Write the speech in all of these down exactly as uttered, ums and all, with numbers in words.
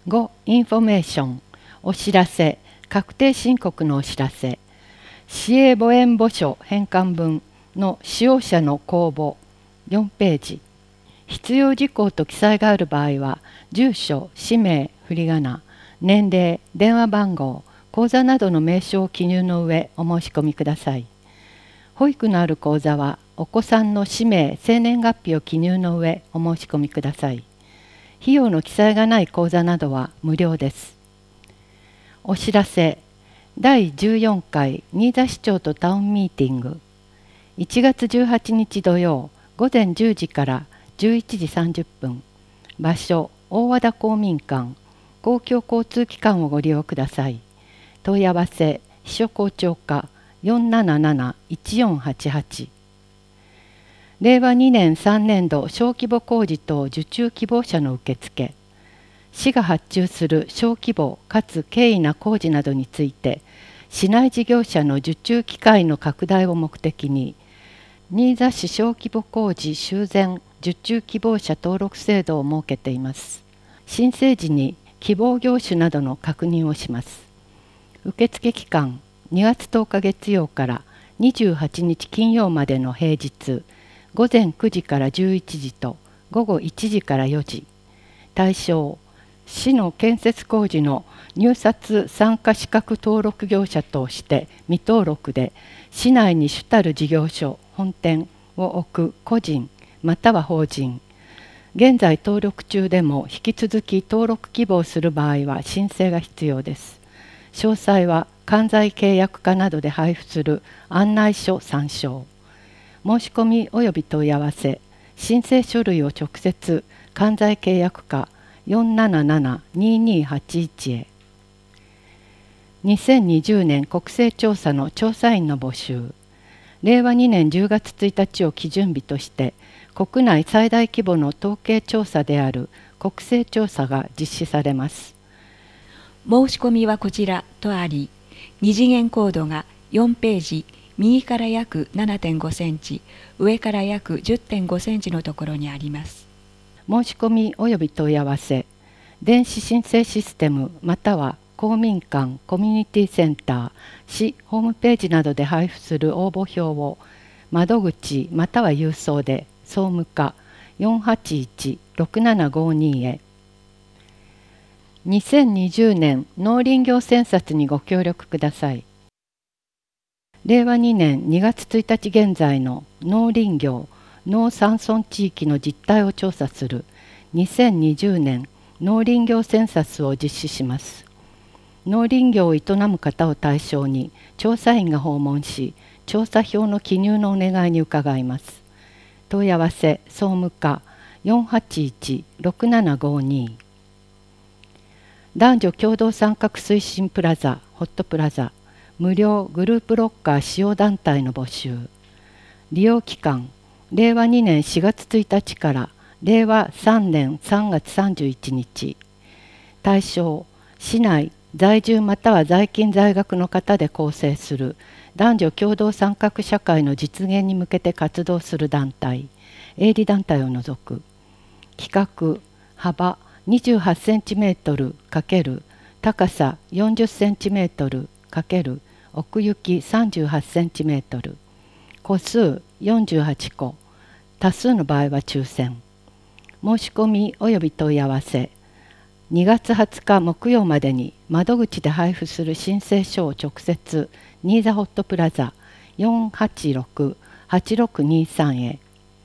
ご、インフォメーション、お知らせ、確定申告のお知らせ、市営母縁簿書返還分の使用者の公募よんページ、必要事項と記載がある場合は、住所、氏名、振り仮名、年齢、電話番号、口座などの名称を記入の上お申し込みください。保育のある口座は、お子さんの氏名、生年月日を記入の上お申し込みください。費用の記載がない口座などは無料です。お知らせ、だいじゅうよんかい新座市長とタウンミーティング、いちがつじゅうはちにち土曜午前じゅうじからじゅういちじさんじゅっぷん、場所、大和田公民館、公共交通機関をご利用ください。問い合わせ、秘書校長課 よんなななないちよんはちはち。れいわにねんさんねんど小規模工事等受注希望者の受付、市が発注する小規模かつ経緯な工事などについて、市内事業者の受注機会の拡大を目的に、新座市小規模工事修繕受注希望者登録制度を設けています。申請時に希望業種などの確認をします。受付期間、にがつとおか月曜からにじゅうはちにち金曜までの平日、ごぜんくじからじゅういちじとごごいちじからよじ。対象、市の建設工事の入札参加資格登録業者として未登録で、市内に主たる事業所、本店を置く個人または法人、現在登録中でも引き続き登録希望する場合は申請が必要です。詳細は関西契約課などで配布する案内書参照。申し込み及び問い合わせ、申請書類を直接関西契約課 よんななななににはちいち へ。にせんにじゅうねん国勢調査の調査員の募集。れいわにねんじゅうがつついたちを基準日として、国内最大規模の統計調査である国勢調査が実施されます。 申し込みはこちらとあり、に次元コードがよんページ、右から約 ななてんごセンチ、上から約 じゅってんごセンチのところにあります。 申し込み及び問い合わせ、電子申請システムまたは公民館コミュニティセンター、市ホームページなどで配布する応募票を窓口または郵送で総務課 よんはちいちろくななごに へ。にせんにじゅうねん農林業選札にご協力ください。れいわにねんにがつついたち現在の農林業・農山村地域の実態を調査するにせんにじゅうねん農林業選札を実施します。農林業を営む方を対象に調査員が訪問し、調査票の記入のお願いに伺います。問い合わせ総務課 よんはちいちろくななごに。男女共同参画推進プラザホットプラザ無料グループロッカー使用団体の募集。利用期間、れいわにねんしがつついたちかられいわさんねんさんがつさんじゅういちにち。対象、市内在住または在勤在学の方で構成する男女共同参画社会の実現に向けて活動する団体、営利団体を除く。規格、幅にじゅうはちセンチメートル×高さよんじゅっセンチメートル×奥行きさんじゅうはちセンチメートル、個数よんじゅうはちこ、多数の場合は抽選。申し込み及び問い合わせ、にがつはつか木曜までに窓口で配布する申請書を直接新座ホットプラザ よんはちろくはちろくにさん へ。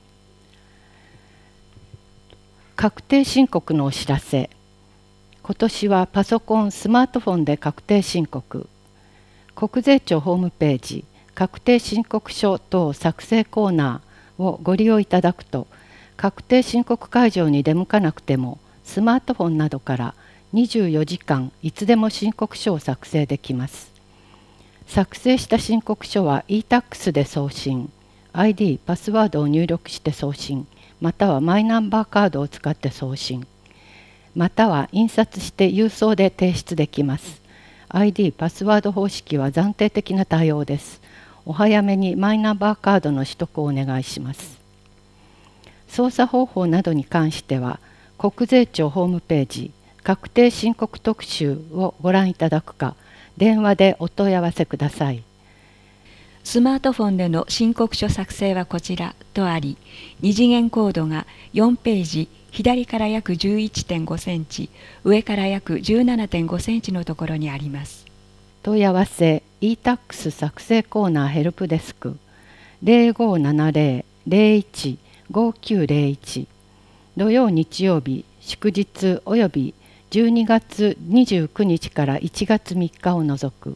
確定申告のお知らせ。今年はパソコン、スマートフォンで確定申告。国税庁ホームページ、確定申告書等作成コーナーをご利用いただくと、確定申告会場に出向かなくても、スマートフォンなどからにじゅうよじかんいつでも申告書を作成できます。作成した申告書は イータックス で送信、アイディー、パスワードを入力して送信、またはマイナンバーカードを使って送信、または印刷して郵送で提出できます。アイディー、パスワード方式は暫定的な対応です。お早めにマイナンバーカードの取得をお願いします。操作方法などに関しては、国税庁ホームページ、 確定申告特集をご覧いただくか、電話でお問い合わせください。 スマートフォンでの申告書作成はこちらとあり、二次元コードがよんページ、左から約 じゅういってんごセンチ、上から約 じゅうななてんごセンチのところにあります。 問い合わせ イータックス 作成コーナーヘルプデスク ゼロごーななゼロ ゼロいち ごきゅうゼロいち、土曜日曜日祝日およびじゅうにがつにじゅうくにちからいちがつみっかを除く。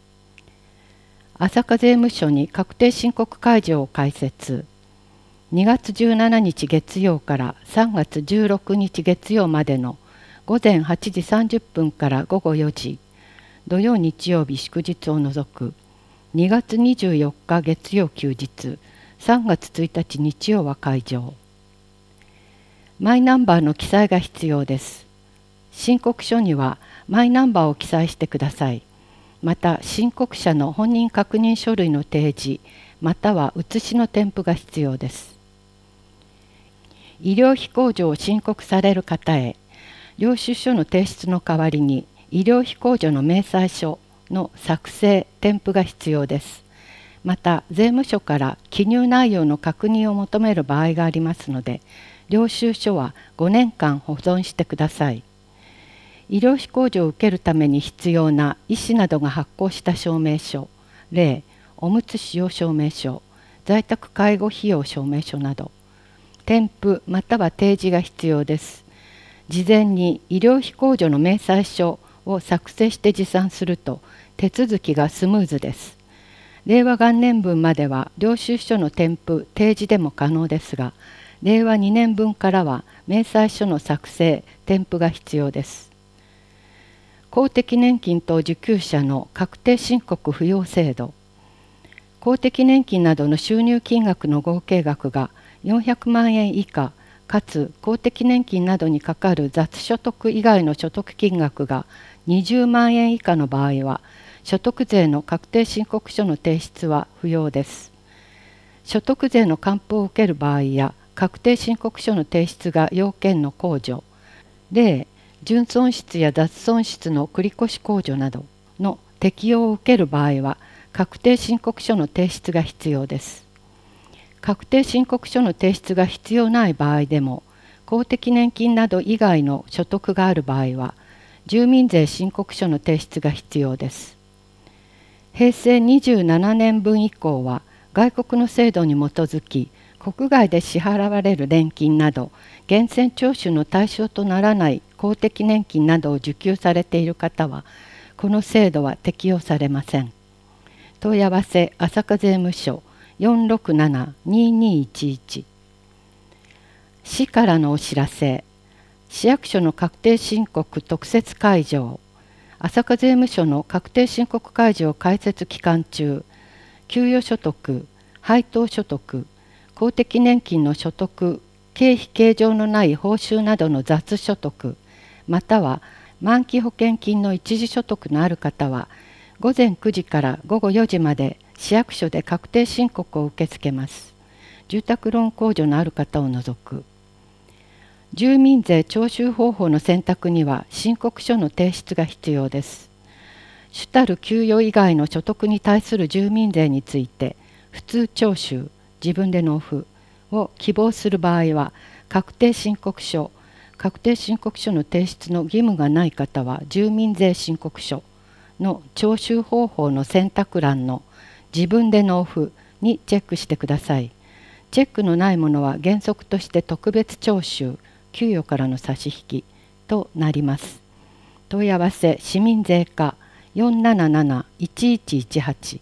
朝霞税務署に確定申告会場を開設。にがつじゅうしちにち月曜からさんがつじゅうろくにち月曜までのごぜんはちじさんじゅっぷんからごごよじ、土曜日曜日祝日を除く。にがつにじゅうよっか月曜休日、さんがつついたち日曜は会場。マイナンバーの記載が必要です。申告書にはマイナンバーを記載してください。また申告者の本人確認書類の提示または写しの添付が必要です。医療費控除を申告される方へ、領収書の提出の代わりに医療費控除の明細書の作成・添付が必要です。また税務署から記入内容の確認を求める場合がありますので、領収書はごねんかん保存してください。医療費控除を受けるために必要な医師などが発行した証明書、例おむつ使用証明書、在宅介護費用証明書など、添付または提示が必要です。事前に医療費控除の明細書を作成して持参すると手続きがスムーズです。令和元年分までは領収書の添付・提示でも可能ですが、令和にねんぶんからは明細書の作成・添付が必要です。公的年金等受給者の確定申告扶養制度。公的年金などの収入金額の合計額がよんひゃくまんえん以下、かつ公的年金などにかかる雑所得以外の所得金額がにじゅうまんえん以下の場合は、所得税の確定申告書の提出は不要です。所得税の還付を受ける場合や、確定申告書の提出が要件の控除、例純損失や脱損失の繰越控除などの適用を受ける場合は、確定申告書の提出が必要です。確定申告書の提出が必要ない場合でも、公的年金など以外の所得がある場合は、住民税申告書の提出が必要です。へいせいにじゅうななねんぶん以降は、外国の制度に基づき、国外で支払われる年金など、源泉徴収の対象とならない公的年金などを受給されている方は、この制度は適用されません。問い合わせ朝霞税務署 よんろくなな にーにーいちいち。市からのお知らせ。市役所の確定申告特設会場。朝霞税務署の確定申告会場開設期間中、給与所得、配当所得、公的年金の所得、経費計上のない報酬などの雑所得、または満期保険金の一時所得のある方は、ごぜんくじからごごよじまで市役所で確定申告を受け付けます。住宅ローン控除のある方を除く。住民税徴収方法の選択には申告書の提出が必要です。主たる給与以外の所得に対する住民税について、普通徴収、自分で納付を希望する場合は、確定申告書、確定申告書の提出の義務がない方は、住民税申告書の徴収方法の選択欄の自分で納付にチェックしてください。チェックのないものは原則として特別徴収、給与からの差し引きとなります。問い合わせ市民税課 よんなななな いちいちいちはち。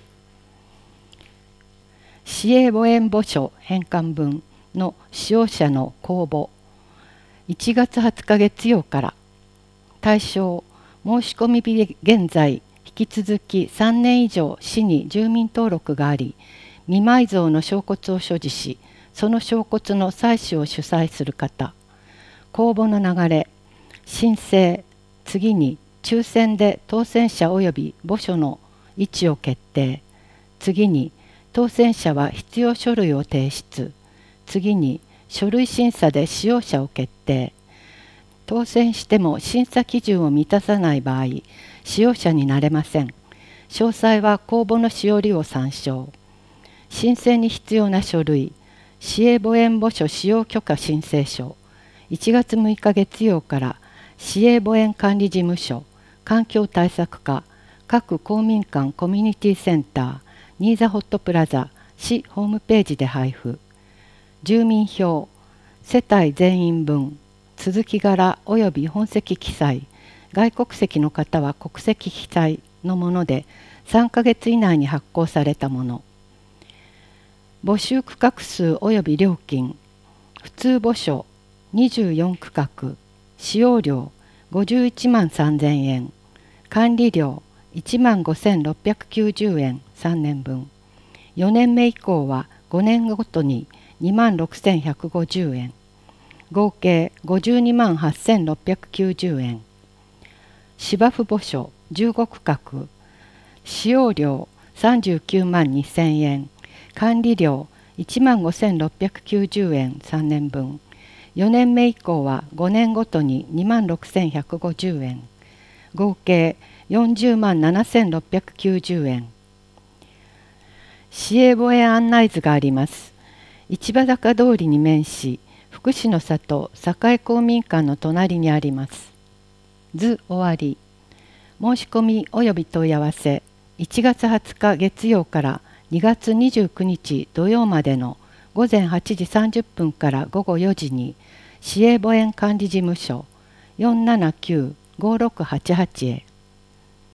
市営母縁簿書返還分の使用者の公募。いちがつはつか月曜から。対象、申し込み日現在、引き続きさんねん以上市に住民登録があり、未埋蔵の証骨を所持し、その証骨の採取を主催する方。公募の流れ、申請、次に抽選で当選者及び墓所の位置を決定、次に当選者は必要書類を提出、次に書類審査で使用者を決定、 当選しても審査基準を満たさない場合、使用者になれません。詳細は公募のしおりを参照。申請に必要な書類、市営墓園墓所使用許可申請書、いちがつむいか月曜から市営墓園管理事務所、環境対策課、各公民館コミュニティセンター、新座ホットプラザ、市ホームページで配布。住民票、世帯全員分、続き柄及び本籍記載、外国籍の方は国籍記載のものでさんかげつ以内に発行されたもの。募集区画数及び料金、普通墓所にじゅうよんくかく、使用料ごじゅういちまんさんぜんえん、管理料いちまんごせんろっぴゃくきゅうじゅうえんさんねんぶん、よねんめ以降はごねんごとににまんろくせんひゃくごじゅうえん、合計ごじゅうにまんはっせんろっぴゃくきゅうじゅうえん。芝生墓所じゅうごくかく、使用料さんじゅうきゅうまんにせんえん、管理料いちまんごせんろっぴゃくきゅうじゅうえんさんねんぶん、よねんめ以降はごねんごとににまんろくせんひゃくごじゅうえん、合計よんじゅうまんななせんろっぴゃくきゅうじゅうえん。市営墓園案内図があります。市場坂通りに面し、福祉の里栄公民館の隣にあります。図終わり。申し込み及び問い合わせ、いちがつはつか月曜からにがつにじゅうくにち土曜までのごぜんはちじさんじゅっぷんからごごよじに市営墓園管理事務所 よんななきゅうごろくはちはち へ。